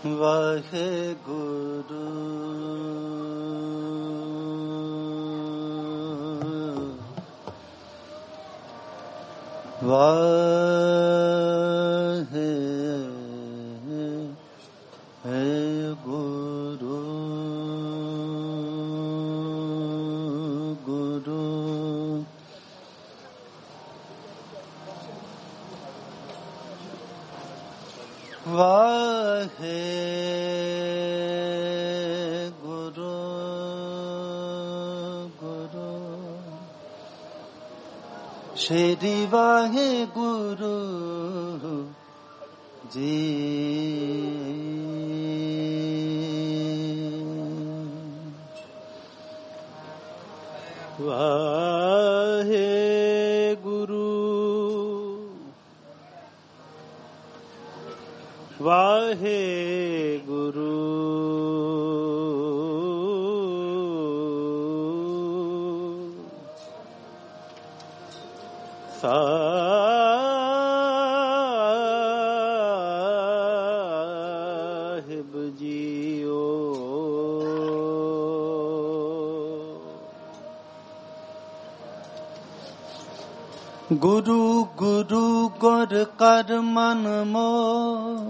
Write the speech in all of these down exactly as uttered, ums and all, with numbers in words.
वाहे गुरु वाहे गुरु गुरु वाहे गुरु गुरु श्री वाहे गुरु जी वाहे गुरु वाहे गुरु साहिब जीओ गुरु गुरु गुर कर मन मोर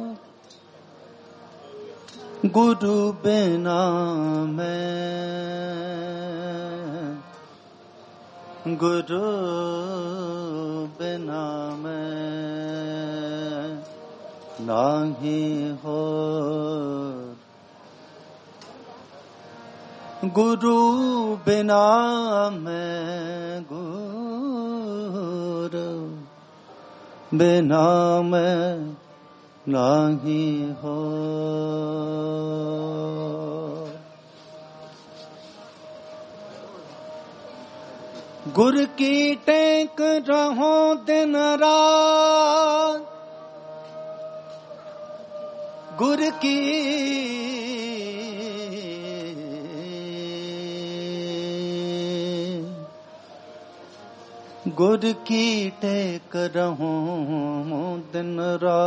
गुरु बिना मैं गुरु बिना मैं नाही हो गुरु बिना मैं गुरु बिना मैं नाही हो गुर की टेक रहो दिन रात गुर की गुर की टेक रहो दिन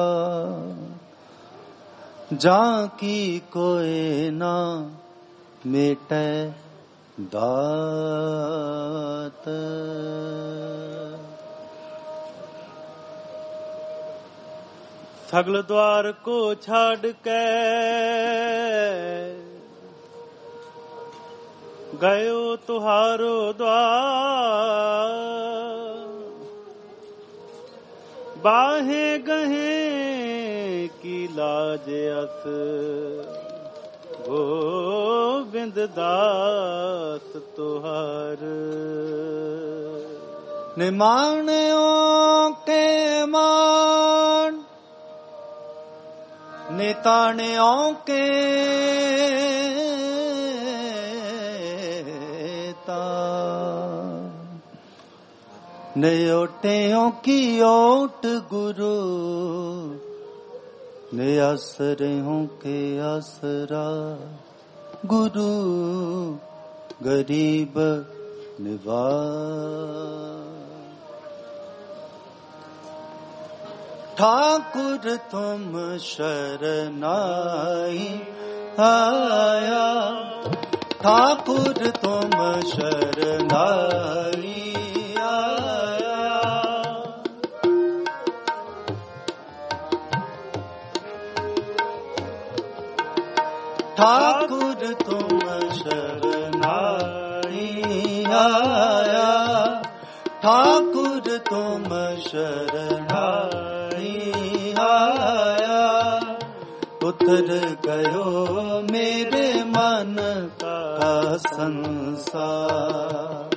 रात जाकी कोई ना मिटे दात सगल द्वार को छाड़ के गयो तुहारो द्वार बाहे गहे की लाज अस गोविंद दास तुहार निमाणियों के मान निताणियों के नेओटियों की ओट गुरु ने आसरों के आसरा गुरु गरीब निवास ठाकुर तुम शरनाई आया ठाकुर तुम शरनाई ठाकुर तुम शरणाई आया ठाकुर तुम शरणाई आया उतर गयो मेरे मन का संसार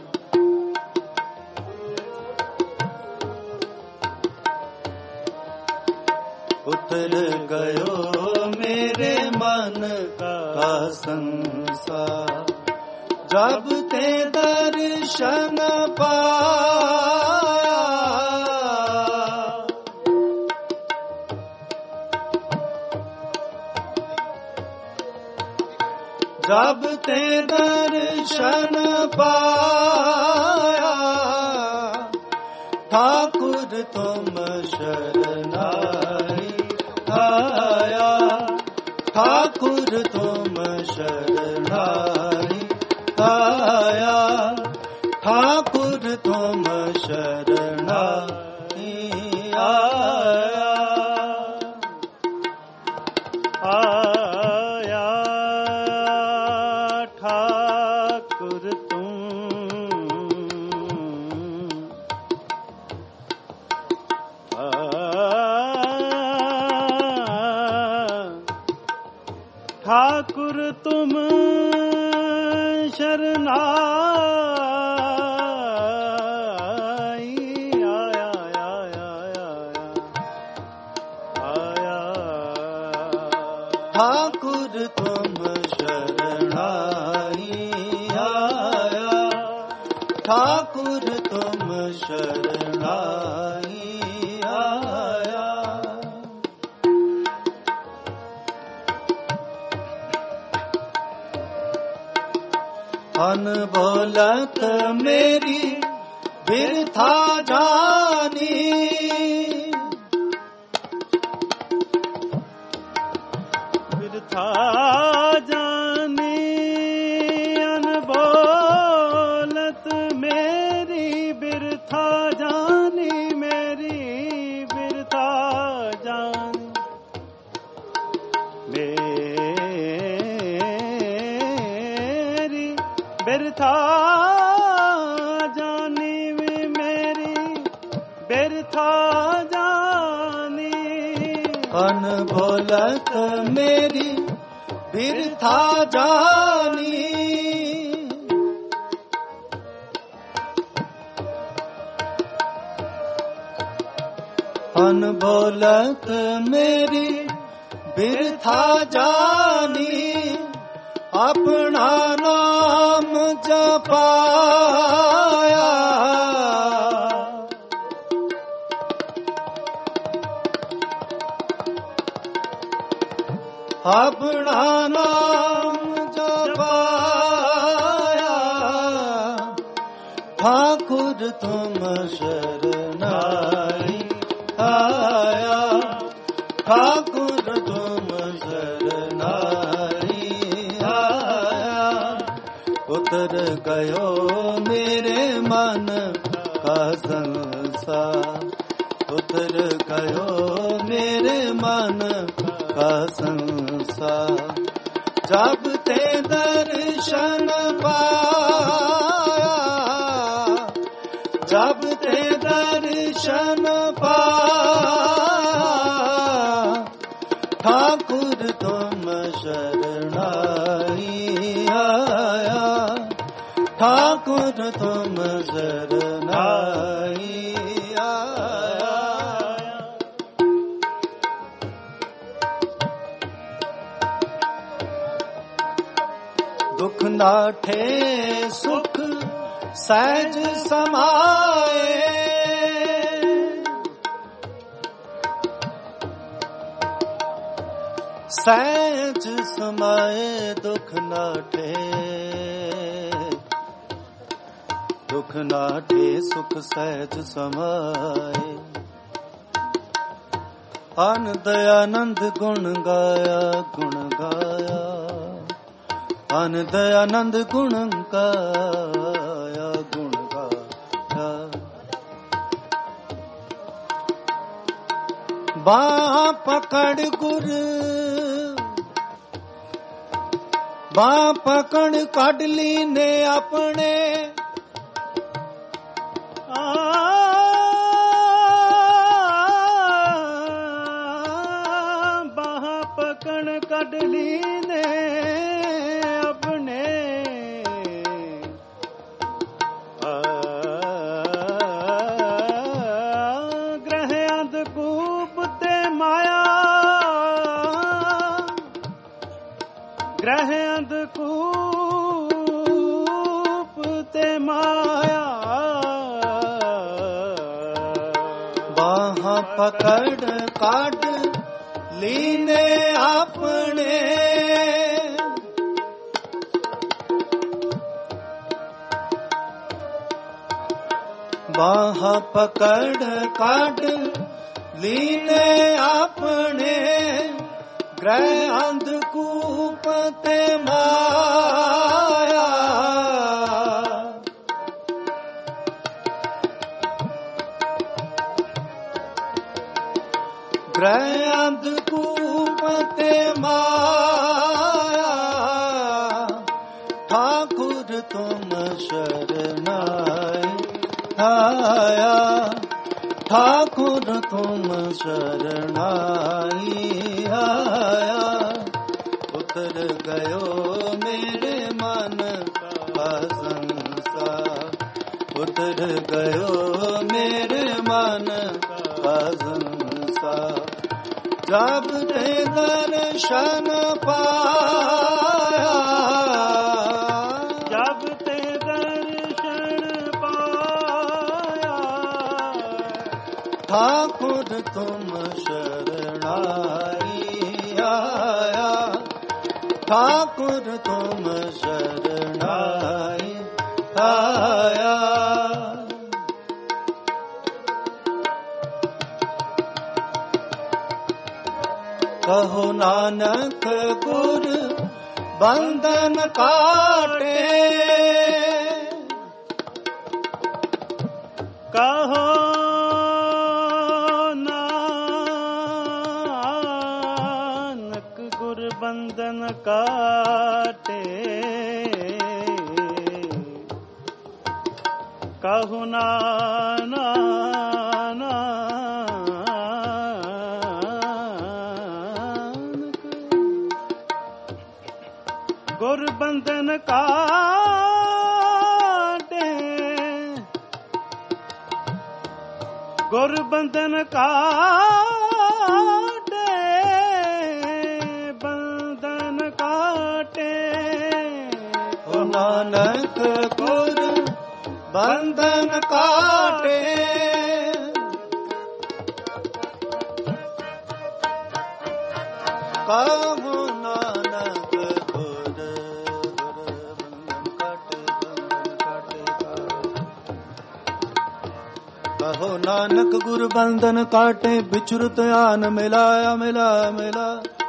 उतर गयो मेरे मन का संसार जब ते दर्शन पाया जब ते दर्शन पाया ठाकुर तुम शरणाई आया ठाकुर तुम शरणाई आया, ठाकुर तुम शरणाई आया, आया ठाकुर तुम ठाकुर तुम शरणाई आया, आया, आया, आया, ठाकुर तुम शरणाई आया, ठाकुर तुम शरणाई आया। अनबोलत मेरी बिरथा जानी, बिरथा जानी, अनबोलत मेरी बिरथा जानी, मेरी बिरथा जानी, मेरी बिरथा जानी, मेरी बिरथा जानी, अनबोलत मेरी बिरथा जानी, अनबोलत मेरी बिरथा जानी, अपना नाम जपाया, अपना नाम जपाया, ठाकुर तुम शरणाई आया, ठाकुर तुम शरणाई आया, उतर गयो मेरे मन का संसार, उतर गयो मेरे मन का संसार, जब ते दर्शन पाया, जब ते दर्शन पाया, ठाकुर तुम शरणाई आया, ठाकुर तुम शरणाई आया। दुख नाठे सुख सहज समाए, सहज समाए दुख नाठे, दुख नाठे सुख सहज समाए, आनंद आनंद गुण गाया, गुण गाया, आनंद आनंद गुण गाया, गुण गाया, बाँ पकड़ गुर, बाँ पकड़ काढ़ लीने अपने, बाँ पकड़ काढ़ लीने अपने, ग्रह अंधकूप ते माया, ग्रह अंधकूप ते माया, बाह पकड़ काढ़ लीने अपने, बाह पकड़ काढ़ लीने अपने, ग्रह अंधकूप ते माया ग्रह अंधकूप ते माया ठाकुर तुम शरणाई आया ठाकुर तुम शरणाई आया उतर गयो मेरे मन का संसार उतर गयो मेरे मन का संसार जब ते दर्शन पाया जब ते दर्शन पाया ठाकुर तुम शरणाई आया ठाकुर तुम शरणाई आया कहो नानक गुर बंधन काटे कहो नानक गुर बंधन काटे कहो नाना गुर बंधन काटे गुर बंधन काटे बंधन काटे ओ नानक गुर बंधन काटे कहो नानक गुर कहो नानक गुर बंधन काटे बिचुरत आन मिलाया मिला मिला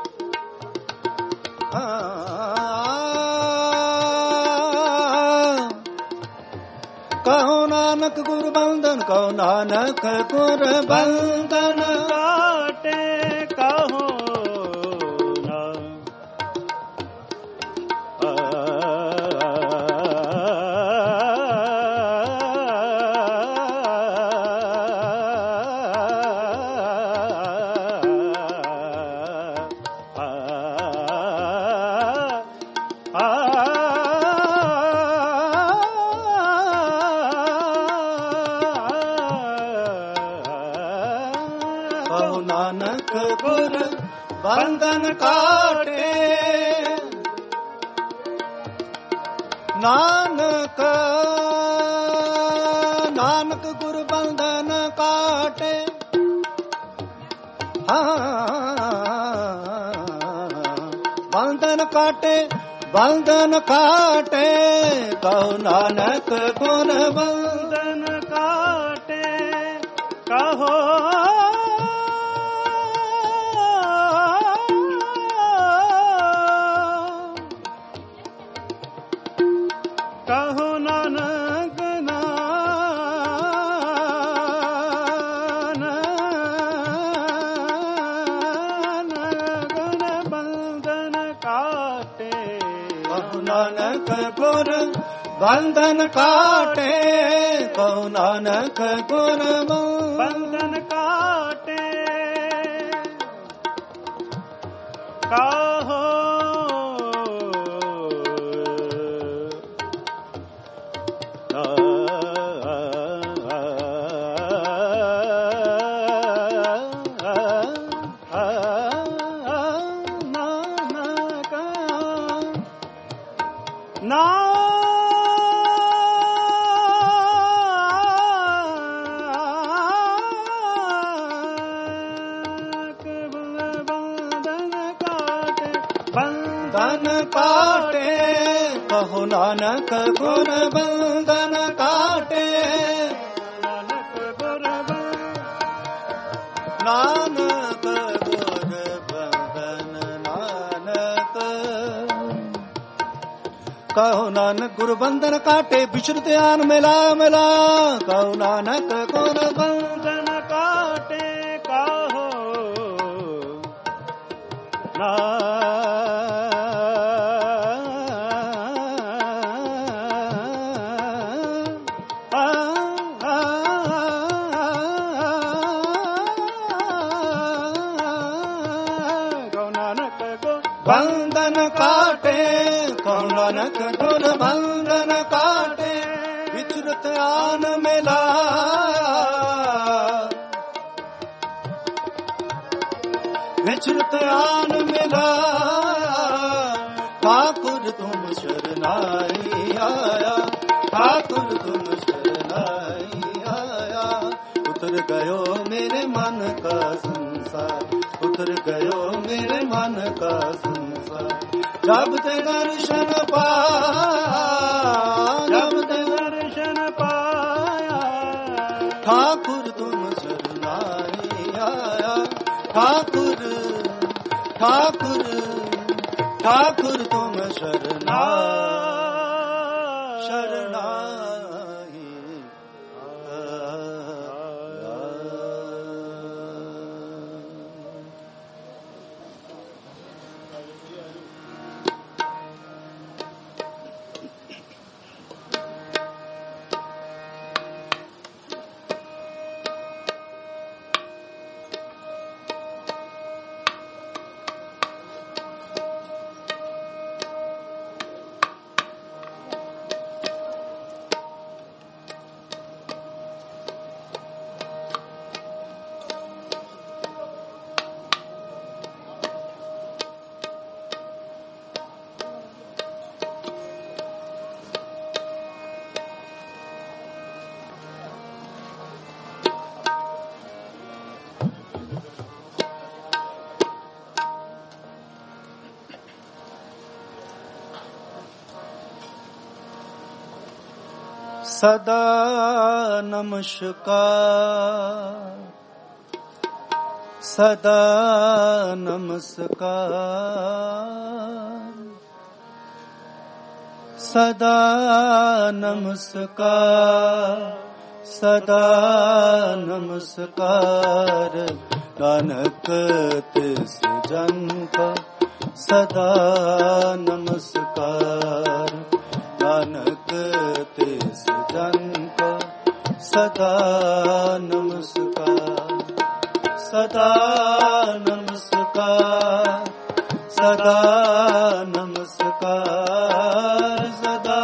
कहो नानक गुर बंधन कहो नानक गुर बंधन काटे कहो नानक गुर बंधन काटे नानक नानक गुर बंधन काटे हाँ बंधन काटे बंधन काटे कहो नानक गुर बंधन काटे कहो कहो नानक नानक बंधन काटे कहो नानक गुर बंधन काटे कहो नानक गुर बंधन काटे कहो बंधन काटे कहो नानक गुर बंधन काटे नानक गुर नानक गुर बंधन कहो नानक गुरु बंधन काटे विचरत आन मिला मिला कहो नानक गुरु बंधन काटे कहो ना बंधन काटे कहो नानक गुरु बंधन काटे विचरत आन मिला विचरत आन मिला ठाकुर तुम शरणाई आया ठाकुर तुम शरणाई आया उतर गयो मेरे मन का संसार उतर गयो मेरे मन का संसार जब ते दर्शन पाया जब ते दर्शन पाया ठाकुर तुम शरणाई आया ठाकुर ठाकुर ठाकुर तुम शरणाई शरणाई सदा नमस्कार सदा नमस्कार सदा नमस्कार सदा नमस्कार नानक तिस जन का सदा नमस्कार नानक तिस जन का सदा नमस्कार सदा नमस्कार सदा नमस्कार सदा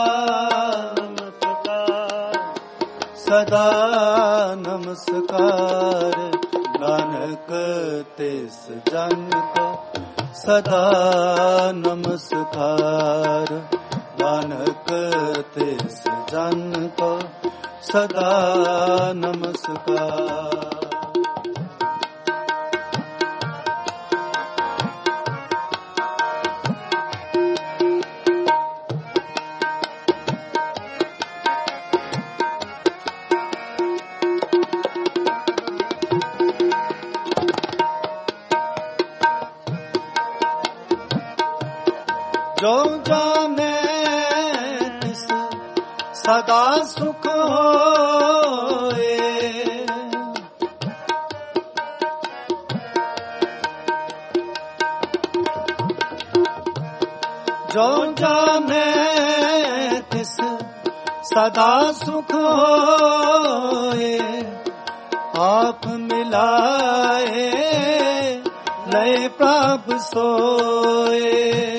नमस्कार सदा नमस्कार नानक तिस जन का सदा नमस्कार नानक तिस जन को सदा नमस्कार जो जाने तिस सदा सुख होए जो जाने तिस सदा सुख होए आप मिलाए लय प्रभ सोए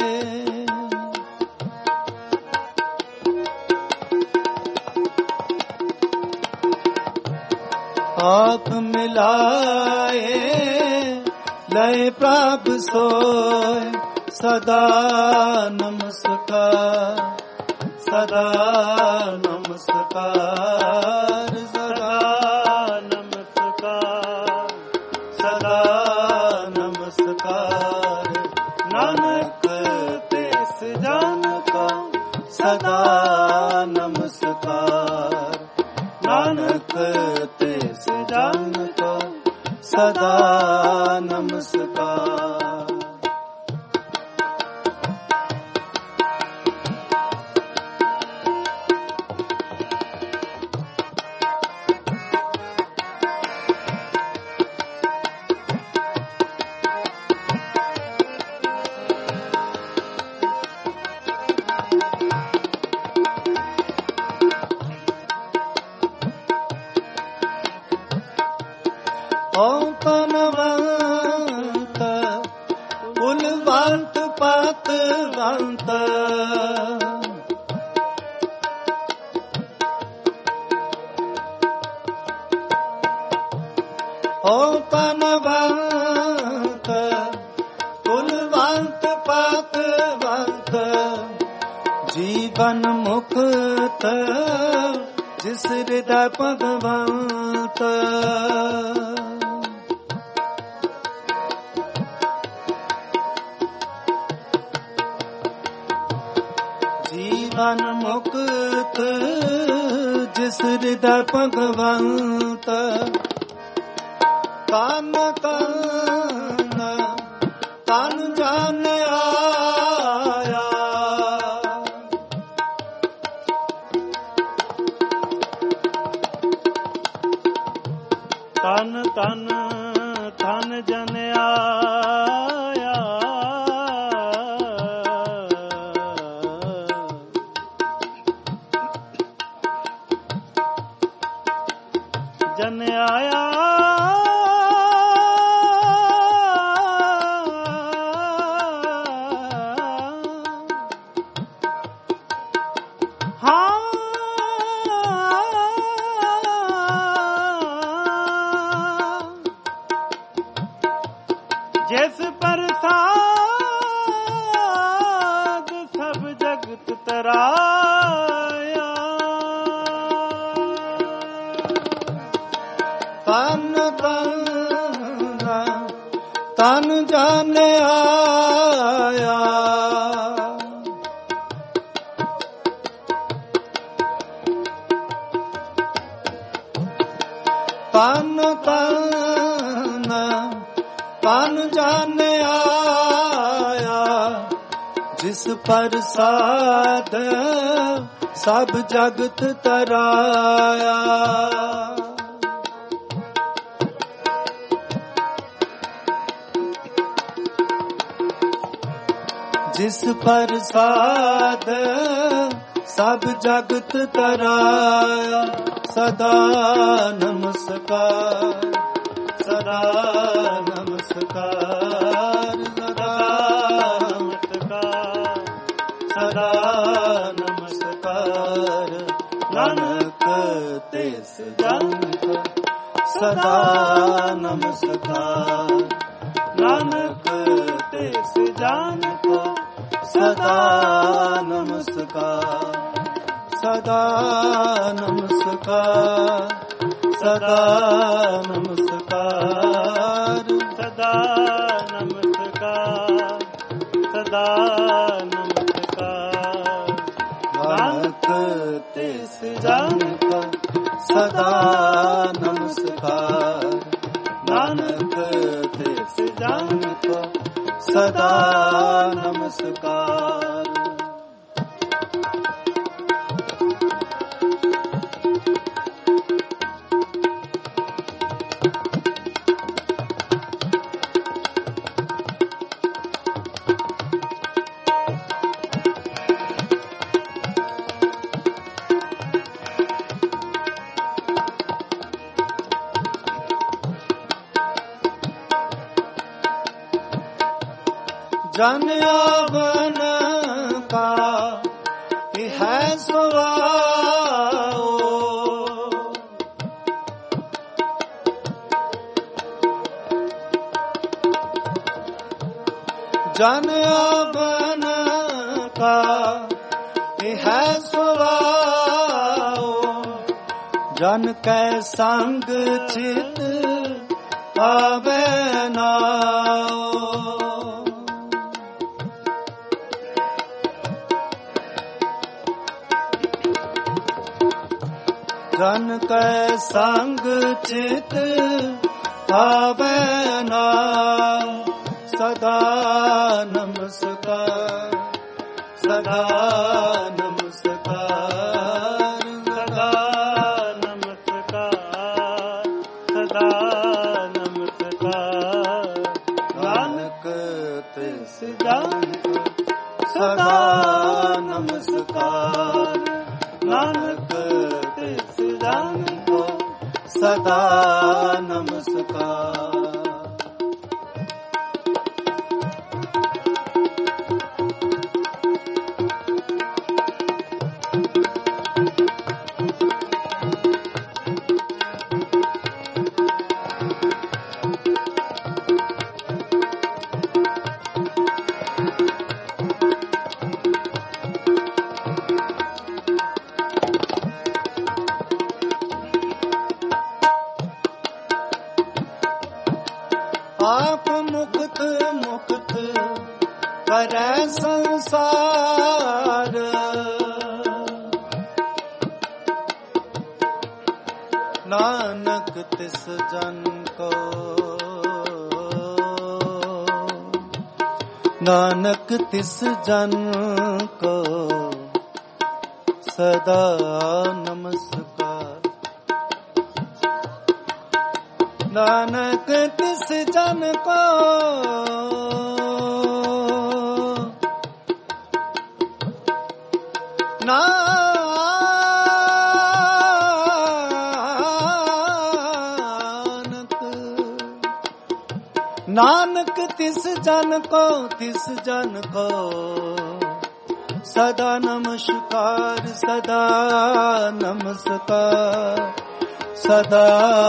आप मिलाए लय प्रभ सोए सदा नमस्कार सदा नमस्कार सदा नमस्कार सदा नमस्कार नानक तिस जन का सदा नमस्कार नानक तिस जन का सदा नमस्कार। ਓ ਪਨਵੰਤ ਕੁਲਵੰਤ ਪਤਵੰਤ ਜੀਵਨ ਮੁਕਤ ਜਿਸ ਹਿਰਦੈ ਭਗਵੰਤ ਜੀਵਨ ਮੁਕਤ ਜਿਸ ਹਿਰਦੈ ਭਗਵੰਤ ਤਨ ਤਨ ਤਨ ਜਾਣ ਆਇਆ ਤਨ ਤਨ ਤਨ ਜਨ ਆਇਆ ਜਨ ਆਇਆ ਜਿਸ ਪ੍ਰਸਾਦ ਸਭ ਜਗਤ ਤਰਾਇਆ ਤਨ ਤਨ ਤਨ ਜਾਣ ਆਇਆ ਤਨ ਤਨ ਤਨ ਜਾਣ ਆਇਆ ਜਿਸ ਪ੍ਰਸਾਦ ਸਭ ਜਗਤ ਤਰਾਇਆ ਜਿਸ ਪ੍ਰਸਾਦ ਸਭ ਜਗਤ ਤਰਾਇਆ ਸਦਾ ਨਮਸਕਾਰ ਸਦਾ ਨਮਸਕਾਰ ਸਦਾ ਨਮਸਕਾਰ ਸਦਾ ਨਮਸਕਾਰ ਨਾਨਕ ਤਿਸ ਜਨ ਕੋ ਸਦਾ ਨਮਸਕਾਰ ਨਾਨਕ ਤਿਸ ਜਨ ਕੋ ਸਦਾ ਨਮਸਕਾਰ ਸਦਾ ਨਮਸਕਾਰ ਸਦਾ ਨਮਸਕਾਰ ਸਦਾ ਨਮਸਕਾਰ ਸਦਾ ਨਮਸਕਾਰ ਨਾਨਕ ਤਿਸ ਜਨ ਕੋ ਸਦਾ ਨਮਸਕਾਰ ਨਾਨਕ ਤਿਸ ਜਨ ਕੋ ਸਦਾ ਨਮਸਕਾਰ जन आवन का है सुवाओ जन आवन का है सुवाओ जन कै संग चित आवे नाओ जन कै संग चित आवे नाम सदा नमस्कार सदा नमस्कार सदा नमस्कार सदा नमस्कार नानक तिस जन सदा नमस्कार नानक तिस जन को सदा नमस्कार नानक तिस जन को, नानक तिस जन को सदा नमस्कार। नानक तिस जन को नानक, नानक तिस जन को, तिस जन को सदा नमस्कार, सदा नमस्कार, सदा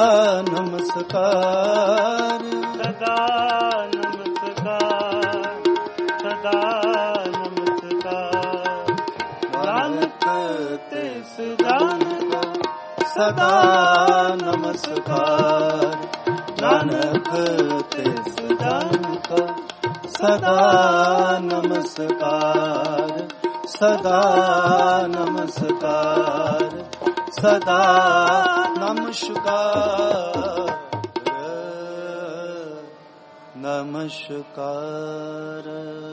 नमस्कार, सदा नमस्कार, सदा नमस्कार। नानक तिस जन को सदा नमस्कार, नानक तिस जन को सदा नमस्कार, सदा नमस्कार, सदा नमस्कार, नमस्कार।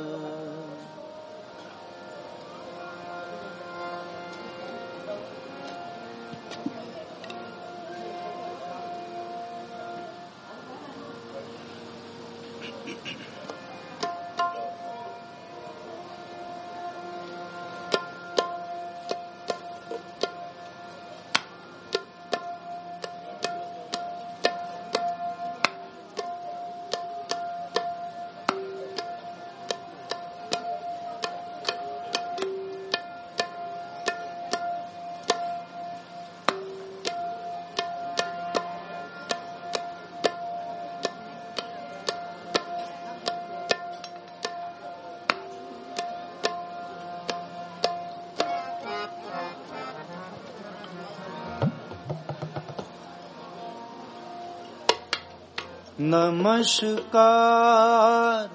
नमस्कार,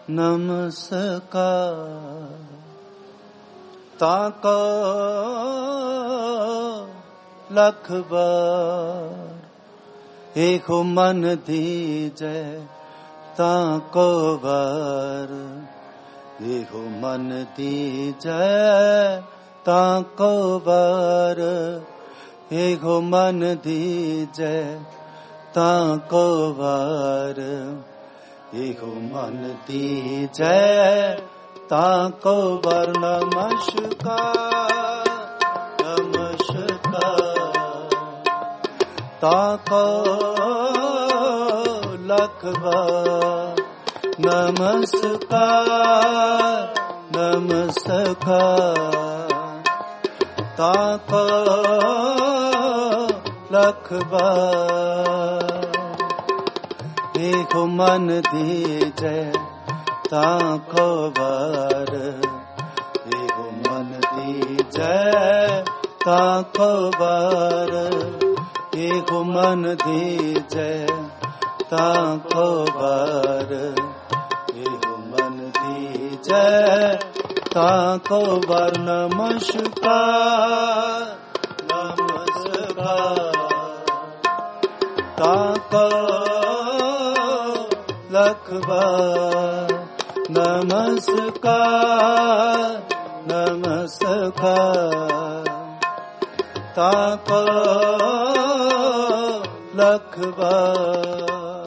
नमस्कार, ताको लख बार एको मन दीजै, ताको बार एको मन दीजै, ताको बार एको मन दीजै, ताको बार एको मन दीजै, ताको बार। नमस्कार, नमस्कार, ताको लख बार नमस्कार, नमस्कार, ताको लख बार एको मन दीजै, ताको बार एको मन दीजै, ताको बार एको मन दीजै, ताको बार एको मन दीजै, ताको बार। नमस्कार, नमस्कार, ताको लख बार नमस्कार, नमस्कार, ताको लख बार।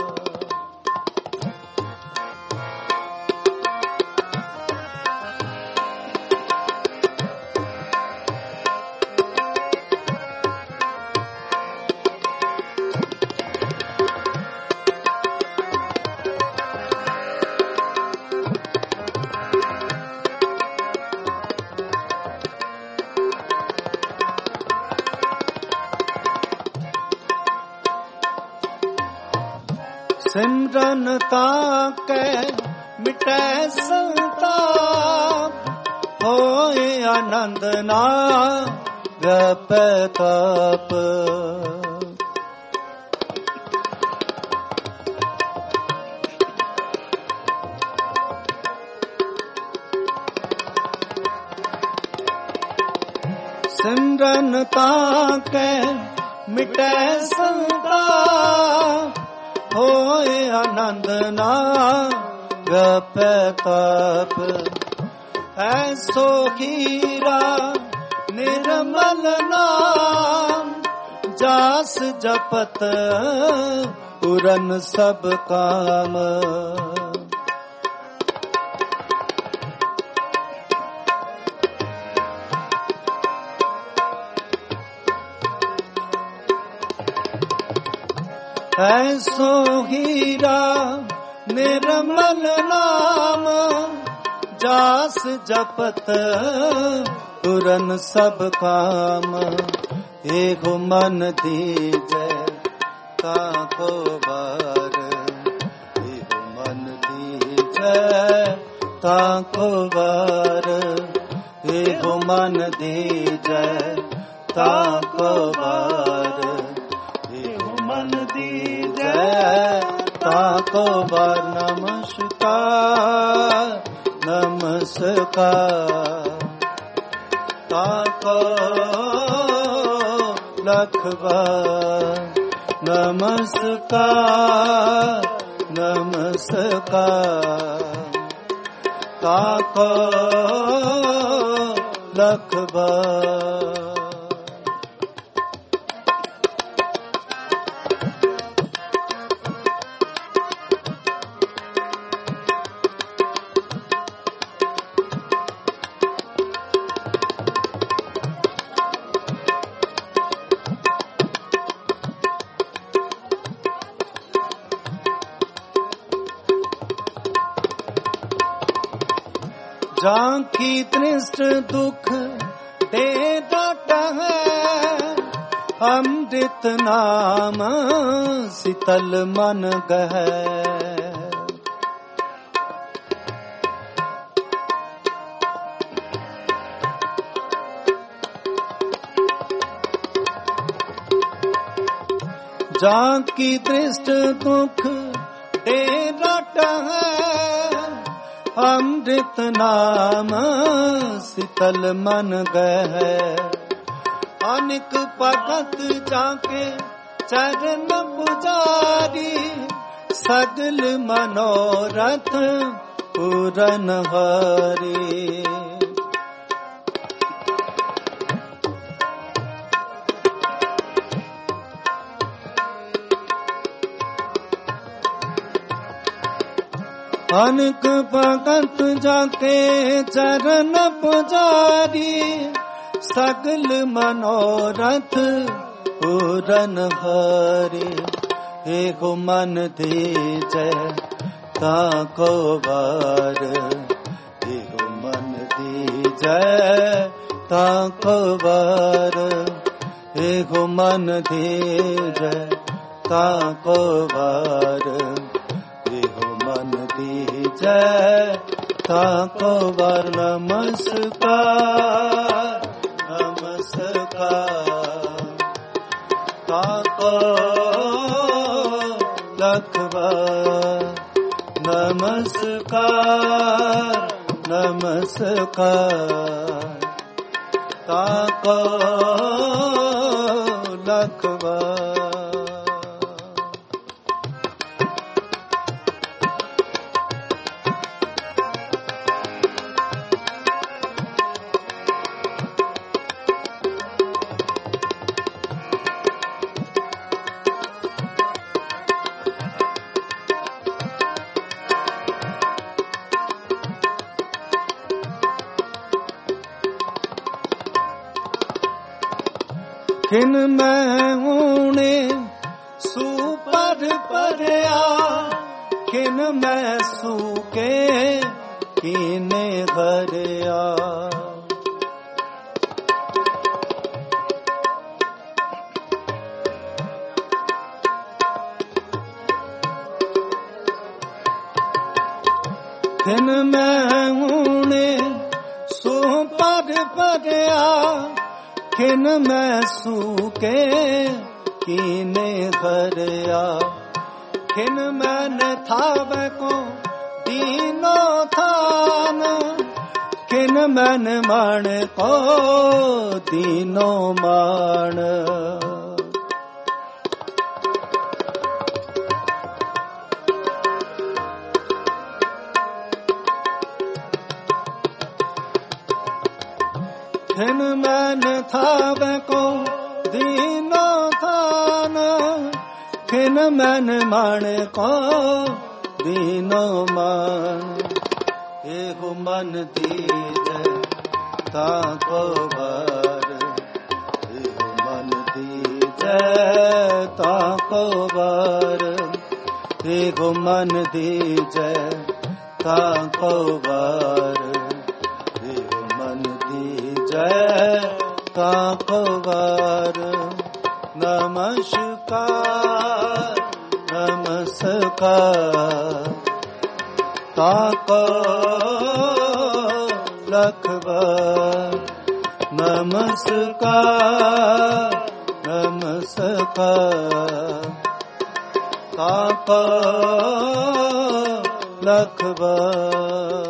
सिमरन ताके मिटै संताप, होए आनंद ना व्यापै ताप। सिमरन ताके मिटै संताप होए आनंद नागप ताप ऐसो हीरा निर्मल नाम जास जपत पूरन सब काम ऐसो हीरा निर्मल नाम जास जपत पूरन सब काम एगो मन दीजै ताको बार एगो मन दीजै ताको बार एगो मन दीजै ताको बार एगो मन दीजै ताको बार नमस्कार नमस्कार ताको लख बार नमस्कार नमस्कार ताको लख बार जांकी तृष्ट दुख दे डाटा है अमृत नाम शीतल मन गह जांकी तृष्ट दुख दे डाटा है अमृत नाम शीतल मन गह अनिक पठत जाके चरण पुजारी सगल मनोरथ पूरन हरि अनक भगत जाके चरण पुजारी सगल मनोरथ पूरन हरि एगो मन दीजै ताको बार एगो मन दीजै ताको बार एगो मन दीजै ताको बार मन दीजै ताको बार नमस्कार नमस्कार ताको लख बार नमस्कार नमस्कार ताको लख बार खिन मैं ऊणे सुपर परया खिन मैं सूके कीने हरया खिन मैं ऊणे सुपर परया खिन मैं सूके कीने हरया खिन मैंने थावे को दीनो थान खिन मैंने मान को दीनो मान थावे को दीनो थान खिन मन माने को दीनो मान एगो मन दीजे ताको बार एगो मन दीजे ताको बार एगो मन दीजे ताको बार एगो मन दीजे ताको बार नमस्कार नमस्कार ताको लखबार नमस्कार नमस्कार ताको लखबार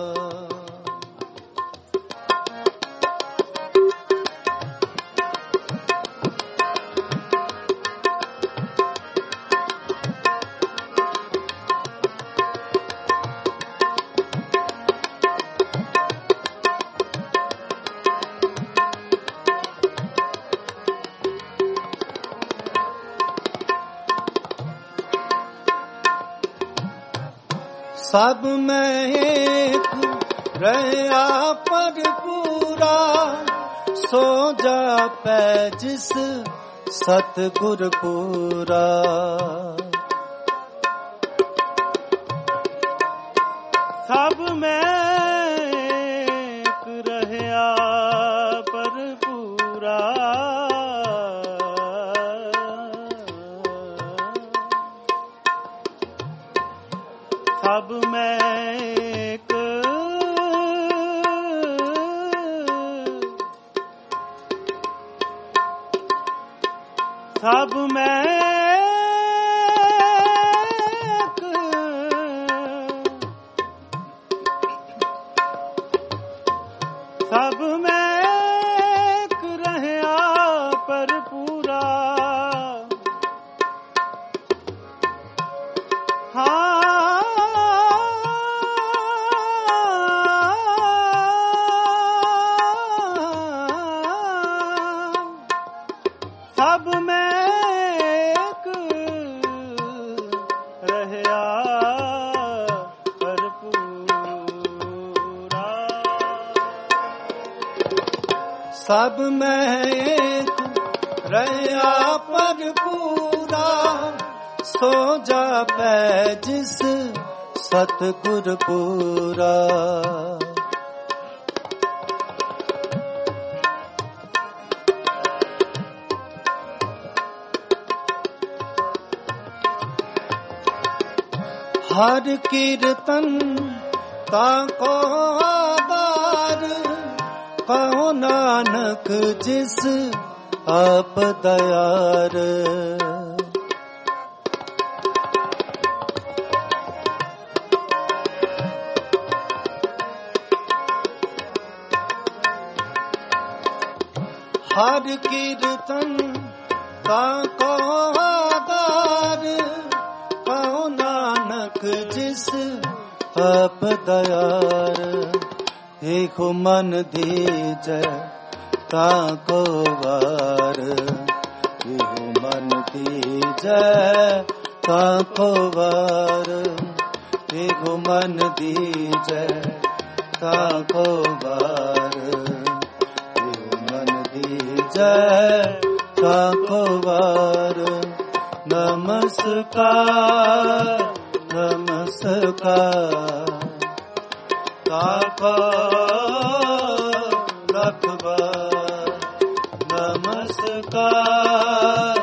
सब में एक रहा पर पूरा सो जा पै जिस सतगुर पूरा सब में एक रहा पर पूरा सब में एक सब में एक सब में एक रहा पर पूरा सब में एक रहा पर पूरा सब में एक रहा पर पूरा सो जा पै जिस सतगुर पूरा हर कीर्तन ताको आधार कहो नानक जिस आप दयार हर कीर्तन ताको आधार कहो नानक जिस आप दयार देखो मन दीजै ताको वार देखो मन दीजै ताको वार देखो मन दीजै ताको वार देखो मन दीजै ताको वार नमस्कार नमस्कार ताको लखबार नमस्कार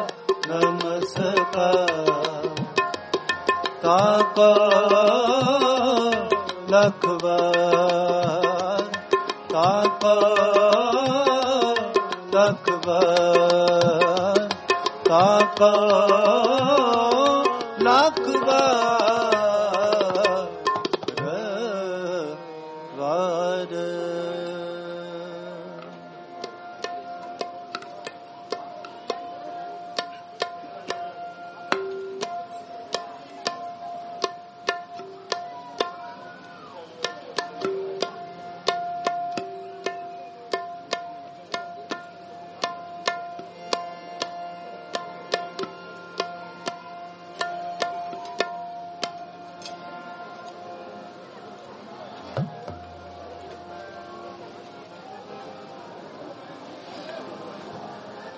नमस्कार ताको लखबार ताको लखबार ताको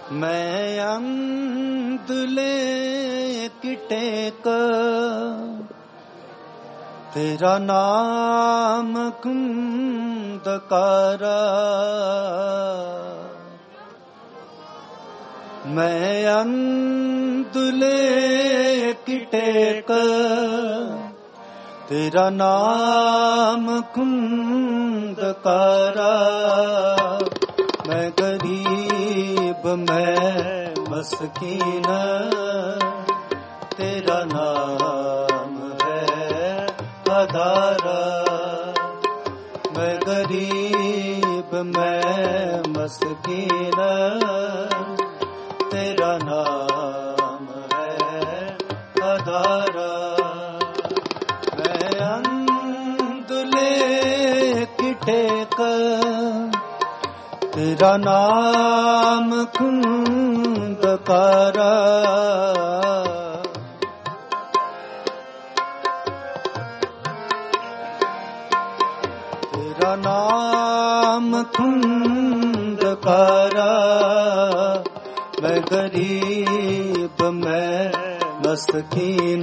मैं अंधले किटे का तेरा नाम कुंदकारा मैं अंधले किटे का तेरा नाम कुंदकारा मैं गरीब मैं मस्कीन तेरा नाम है आधारा मैं गरीब मैं मस्कीन तेरा नाम है आधारा मैं अंधले किटे का तेरा नाम कुंदकारा तेरा नाम कुंदकारा मैं गरीब मैं मस्कीन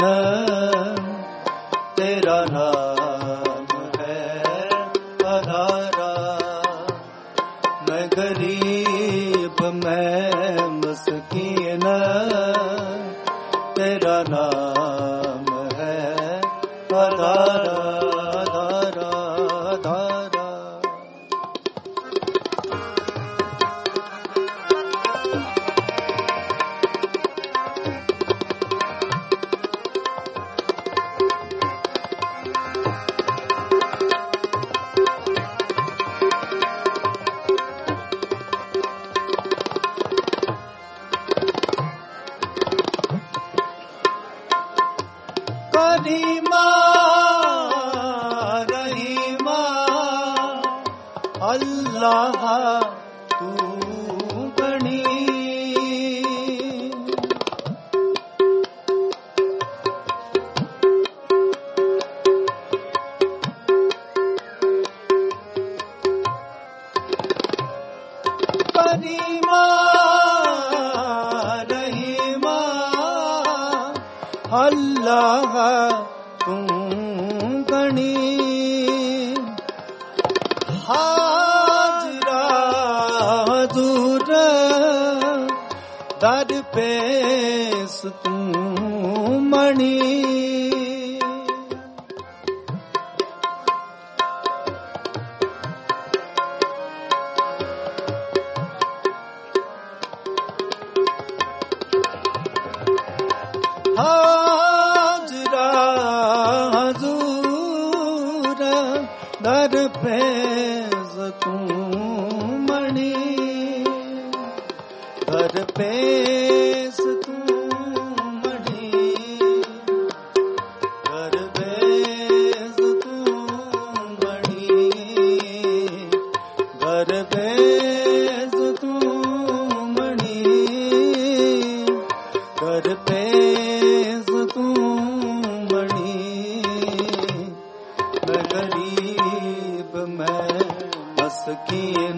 तेरा नाम है आधारा मैं गरीब मैं मस्कीन तेरा नाम है आधारा आधारा आधारा करीमा रहीमा अल्लाह तू गणी करीमा रहीमा अल्लाह तू गणी हाजरा दूर दर पेश तू मणि हाजरा हजूर दर पेश तू मणि दर पेश तू मणि दर पेश तू मणि दर पेश तू मणि दर पेश तू मणि मैं गरीब मैं मस्कीन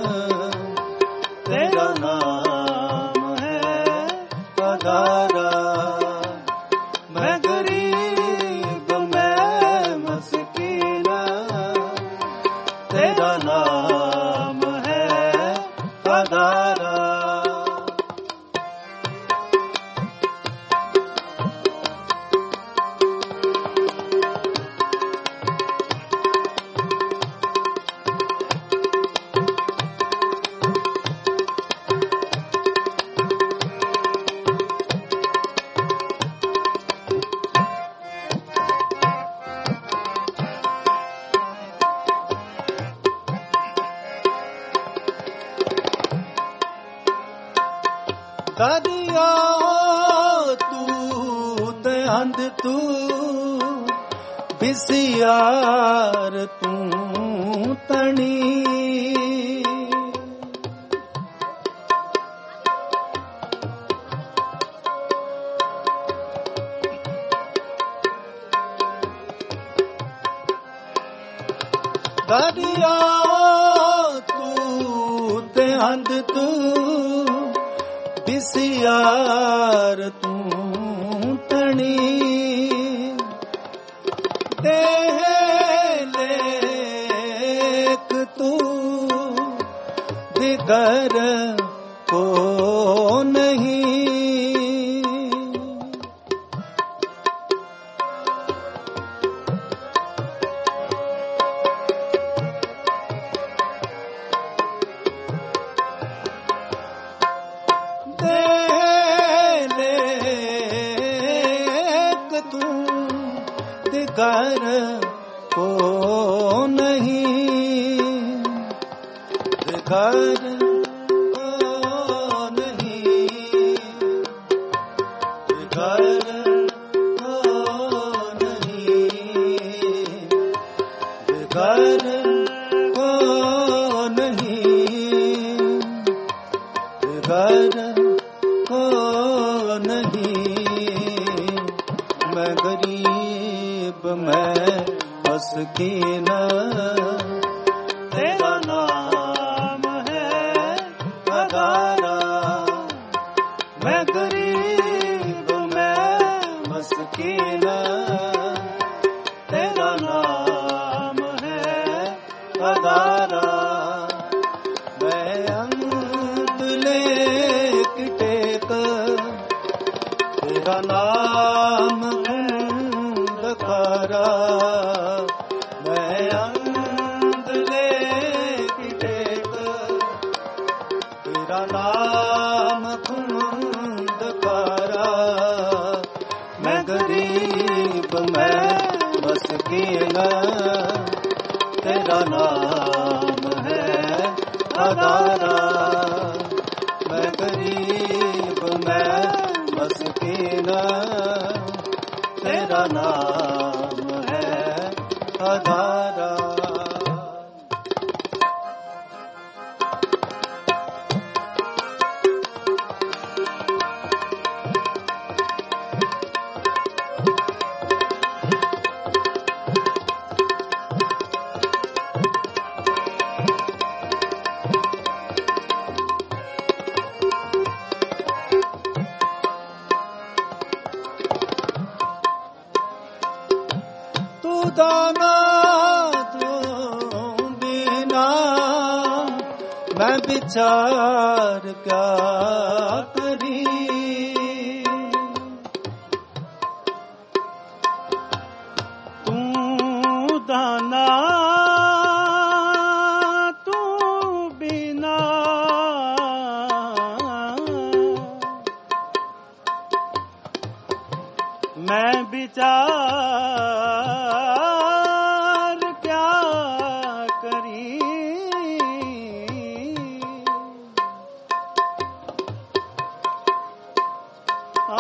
तेरा नाम है आधारा मैं गरीब मैं मस्कीन तेरा नाम है आधारा दरिया तू ते अंध तू बिसियार तू तणी दरिया तू ते अंध तू सियार तू तणी देह लेक तू दिगर को नहीं कर को नहीं कर को नहीं कर को नहीं कर को नहीं कर को नहीं मैं गरीब मैं मस्कीन तेरा नाम है अदारा मैं गरीब मैं मस्कीन तेरा नाम है अदारा मैं अंधले टेक तेरा नाम अंधकारा मैं अंधले टेक तेरा नाम अंधकारा मैं गरीब मैं मस्कीन तेरा नाम है अदारा मैं गरीब मैं मस्कीन तेरा नाम है अदारा दाना तू बिना मैं विचार क्या करी तू दाना तू बिना मैं विचार क्या करी आ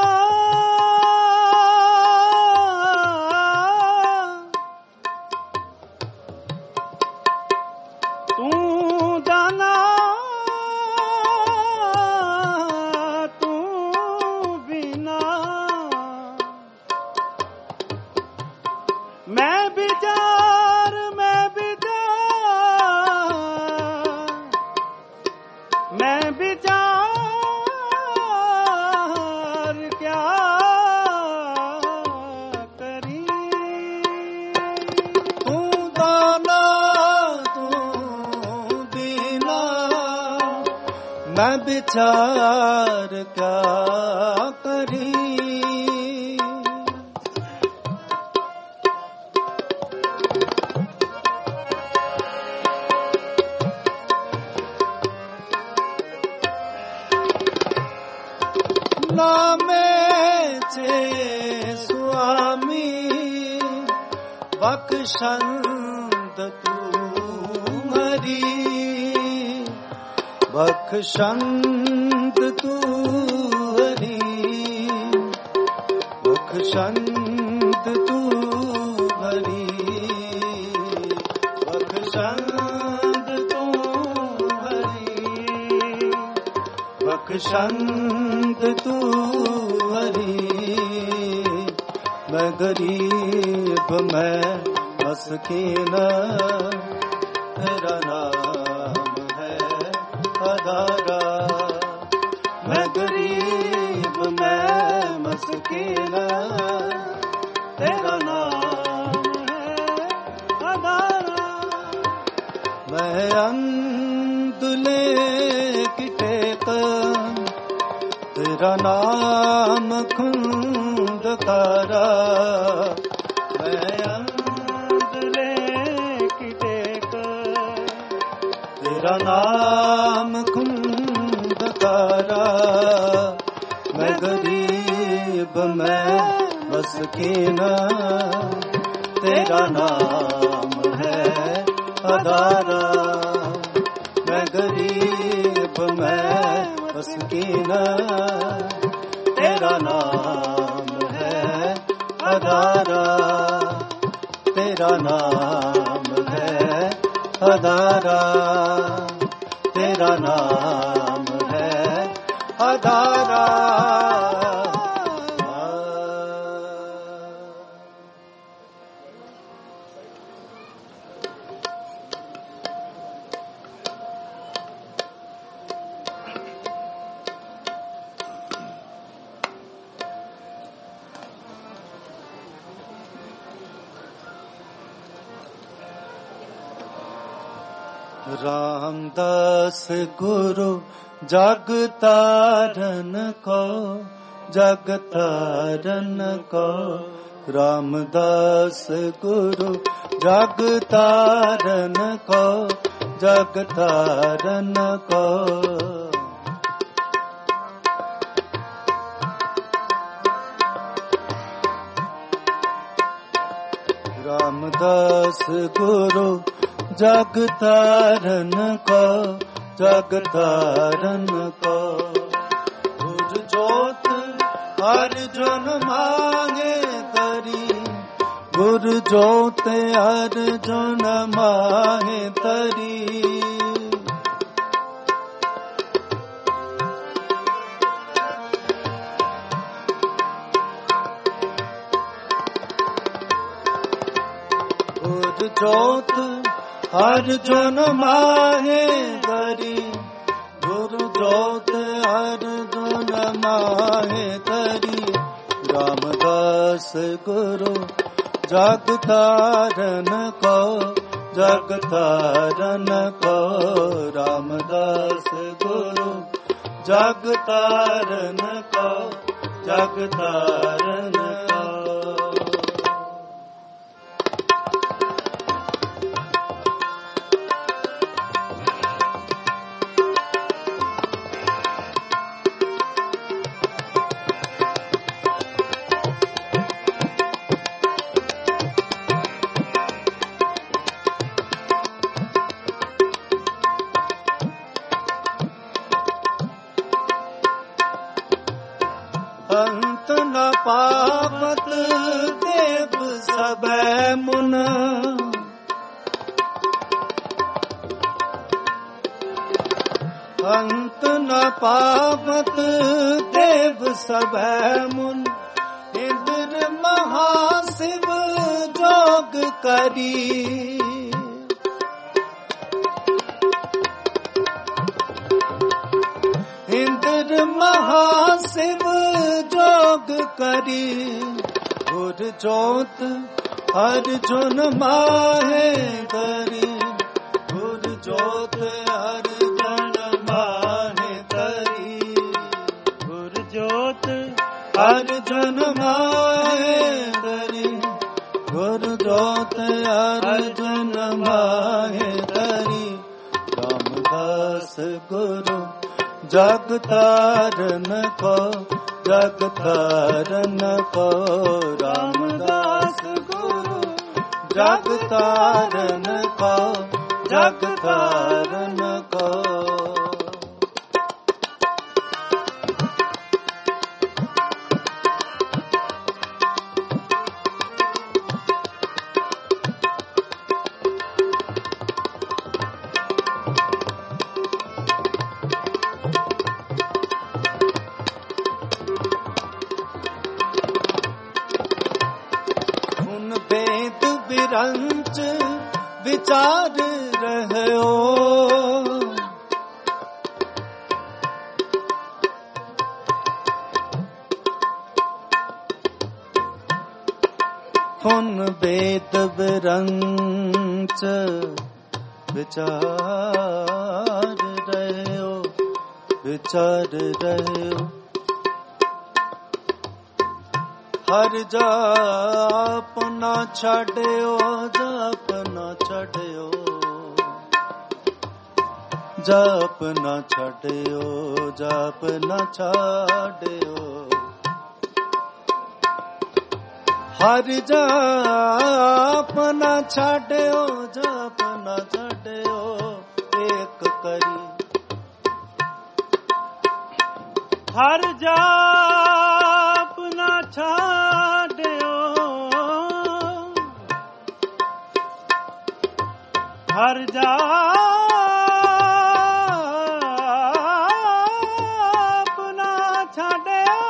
तू दाना तू बिना मैं विचार मैं विचार मैं विचार क्या करी तू दाना तू दीना मैं विचार क्या करी नामे छे स्वामी बख्शंद तू मरी बख्शंद तू हरी बख्शंद तू हरी बख्शंद तू हरी बख्शंद तू हरी मैं गरीब मैं मस्कीन तेरा नाम है अदारा मैं बस की न तेरा नाम है आधारा। मैं अंधुले की टेक तेरा नाम खुंदकारा। मैं अंधुले की टेक तेरा नाम खुंदकारा। मैं गरीब मैं मस्कीन तेरा नाम है आधारा। मैं गरीब मैं मस्कीन तेरा नाम है आधारा। तेरा नाम है आधारा। तेरा नाम है आधारा। रामदास गुरु जग तारन को, जग तारन को। रामदास गुरु जग तारन को, जग तारन को। रामदास गुरु जग तारन को, जग तारन को। गुर जोत अर्जुन मांगे तरी, गुर जोत अर्जुन मांगे तरी। गुर जोत अर्जुन माहे तरी, गुरु जोत अर्जुन माहे तरी। रामदास गुरु जग तारन को, जग तारन को। रामदास गुरु जग तारन को, जग तारन को। अंत न पावत देव सबै मुन, अंत न पावत देव सबै मुन। इंद्र महाशिव जोग करी, इंद्र महाशिव जोग करी। गुर जोत अर्जुन माहे तरी, गुर जोत अर्जुन माहे तरी। गुर जोत अर्जुन माहे तरी, गुर जोत अर्जुन माहे तरी। रामदास गुरु जग तारन को, जग तारन को। रामदास गुरु जग तारन को, जग तारन को। वेद विरंच विचार रहो, फुन बेद बिरंच विचार रहो विचार रहो हर जाप ना छाड़ियो जाप ना छाड़ियो जाप ना छाड़ियो जाप ना छाड़ियो हर जाप ना छाड़ियो जाप ना छाड़ियो एक करी हर जाप ना छाड़ियो हर जाप ना छाड़ियो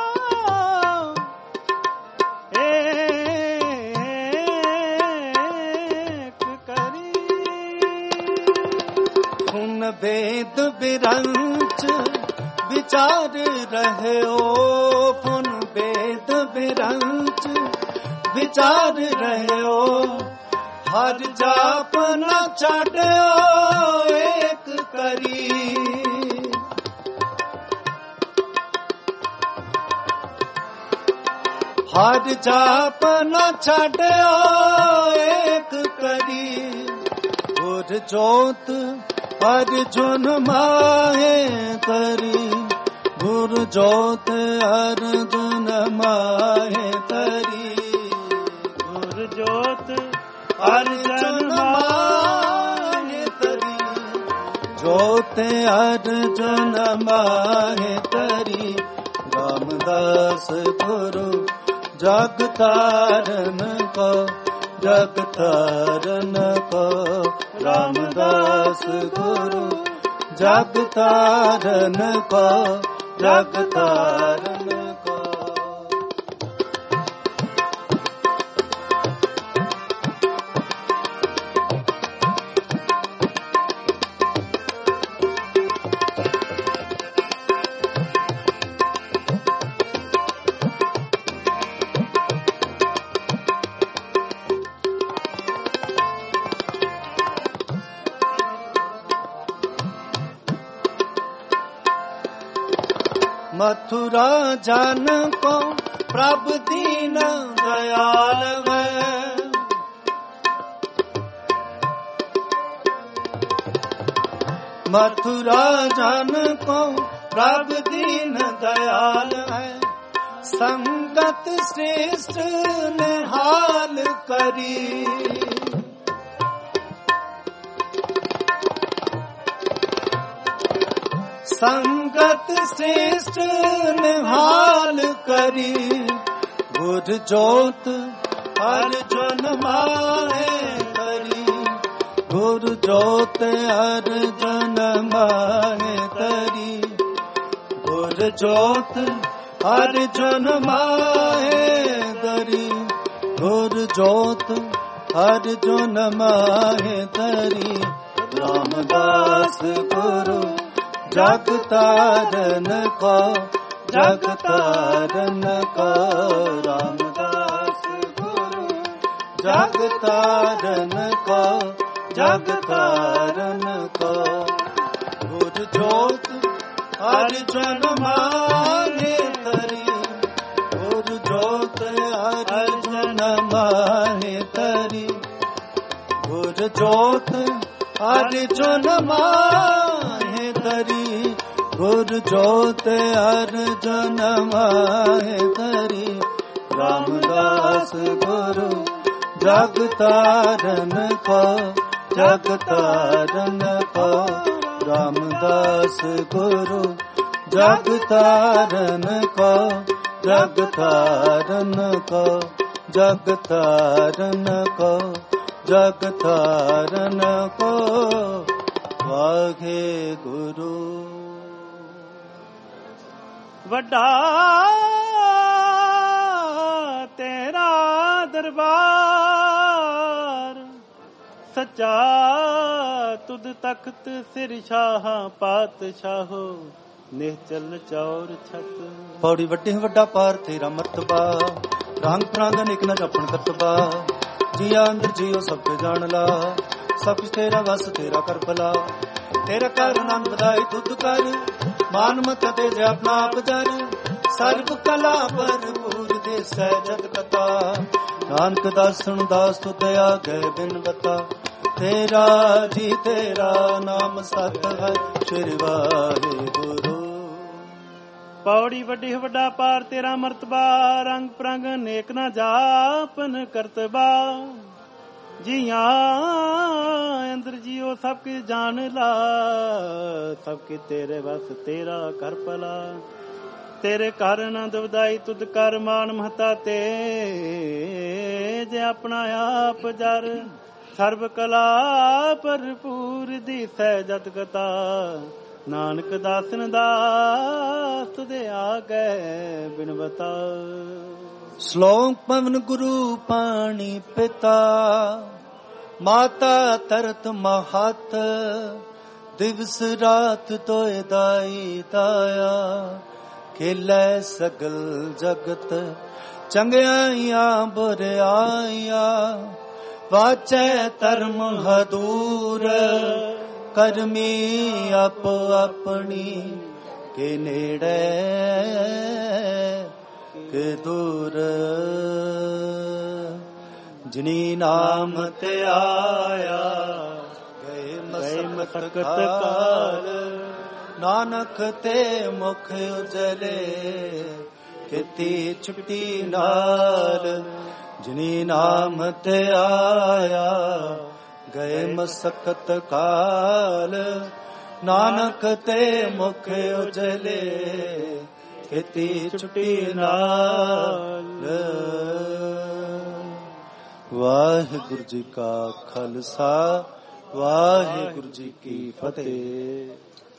एक करी हुन भेद बिरंच विचार रहो फुन भेद बिरंच विचार रहो हर जाप न छाड़ियो एक करी हर जाप न छाड़ियो एक करी और जोत अर्जुन माहे करी गुरु जोत अर्जुन माहे करी गुरु जोत अर्जुन माहे करी जोत अर्जुन माहे करी रामदास गुरु जग तारन को जग तारन को रामदास गुरु जग तारन को जग तारन को मथुरा जान को प्रभु दीन दयाल है मथुरा जान को प्रभु दीन दयाल है संगत श्रेष्ठ ने हाल करी संगत श्रेष्ठ निहाल करी गुर जोत अर्जुन माहे करी गुर जोत अर्जुन माहे करी गुर जोत अर्जुन माहे करी गुर जोत अर्जुन माहे करी रामदास गुरु जग तारन को जग तारन को रामदास गुरु जग तारन को जग तारन को गुर जोत अर्जुन माहे करी गुर जोत अर्जुन माहे करी गुर जोत अर्जुन माहे करी गुर जोत अर्जुन माहे करी रामदास गुरु जग तारन को जग तारन को रामदास गुरु जग तारन को जग तारन को जग तारन को जग तारन को वाहे गुरु वड्डा तेरा दरबार सच्चा तुद तख्त सिर शाह पातशाहो निश्चल चौर छत पौड़ी वड्डे वड्डा पार तेरा मरतबा ਰੰਗ ਪ੍ਰਾਂਗ ਅਨੇਕ ਨ ਜਪਣ ਕਰਤਬਾ, ਜੀਆ ਅੰਦਰ ਜੀਓ ਸਭ ਕੇ ਜਾਣ ਲਾ, ਸਭ ਕੁਛ ਤੇਰਾ ਵਸ ਤੇਰਾ ਕਰ ਭਲਾ, ਤੇਰਾ ਕਰ ਨਾਮ ਵਧਾਈ ਤੁਧ ਕਰ, ਮਾਨ ਮਤ ਤੇ ਜੇ ਆਪਣਾ ਆਪ ਜਰ, ਸਰਬ ਕਲਾ ਭਰਪੂਰ ਦੇ ਸਹਿਜਤ ਕਥਾ, ਨਾਨਕ ਦਾਸਨ ਦਾਸ ਤੁਧ ਆਗੇ ਬਿਨ ਬਤਾ, ਤੇਰਾ ਜੀ ਤੇਰਾ ਨਾਮ ਸਤ ਹੈ ਸ੍ਰੀ ਵਾਹਿਗੁਰੂ। ਪੌੜੀ ਵੱਡੀ ਵੱਡਾ ਪਾਰ ਤੇਰਾ ਮਰਤਬਾ, ਰੰਗ ਪ੍ਰੰਗ ਨੇਕ ਨਾ ਜਾਪਨ ਕਰਤਬਾ, ਜੀਆਂ ਅੰਦਰ ਜੀਓ ਸਭ ਕੇ ਜਾਣ ਲਾ, ਸਭ ਕੇ ਤੇਰੇ ਵਸ ਤੇਰਾ ਕਰ ਭਲਾ, ਤੇਰੇ ਘਰ ਆਨੰਦ ਵਧਾਈ ਤੁਧ ਕਰ, ਮਾਨ ਮਹਤਾ ਤੇ ਜੇ ਆਪਣਾ ਆਪ ਜਰ, ਸਰਬ ਕਲਾ ਭਰਪੂਰ ਦੀ ਸਹਿਜਤ ਕਥਾ, ਨਾਨਕ ਦਾਸਨ ਦਾਸ ਤੁਦੇ ਆਗੇ ਬਿਨ ਬਤਾ। ਸ਼ਲੋਕ ਪਵਨ ਗੁਰੂ ਪਾਣੀ ਪਿਤਾ, ਮਾਤਾ ਤਰਤ ਮਹਤ, ਦਿਵਸ ਰਾਤ ਤੋਏ ਦਾਈ ਦਾਇਆ, ਖੇਲੇ ਸਗਲ ਜਗਤ ਚੰਗਿਆਈਆਂ ਬੁਰਿਆਈਆਂ, ਵਾਚੈ ਧਰਮ ਹਦੂਰ, ਕਰਮੀ ਆਪ ਆਪਣੀ ਕੇ ਨੇੜੇ ਕੇ ਦੂਰ, ਜਿਨੀ ਨਾਮ ਤੇ ਆਇਆ ਗਏ ਮਸਕਤ ਕਾਲ, ਨਾਨਕ ਤੇ ਮੁਖ ਉਜਲੇ ਕੀਤੀ ਛੁੱਟੀ ਨਾਲ, ਜਿਨੀ ਨਾਮ ਤੇ ਆਇਆ ਗਏ ਮਸਕਤ ਕਾਲ, ਨਾਨਕ ਤੇ ਮੁਖ ਉਜਲੇ ਕੀਤੀ ਛੁੱਟੀ ਨਾਲ। ਵਾਹਿਗੁਰੂ ਜੀ ਕਾ ਖਾਲਸਾ, ਵਾਹਿਗੁਰੂ ਜੀ ਕੀ ਫਤਿਹ।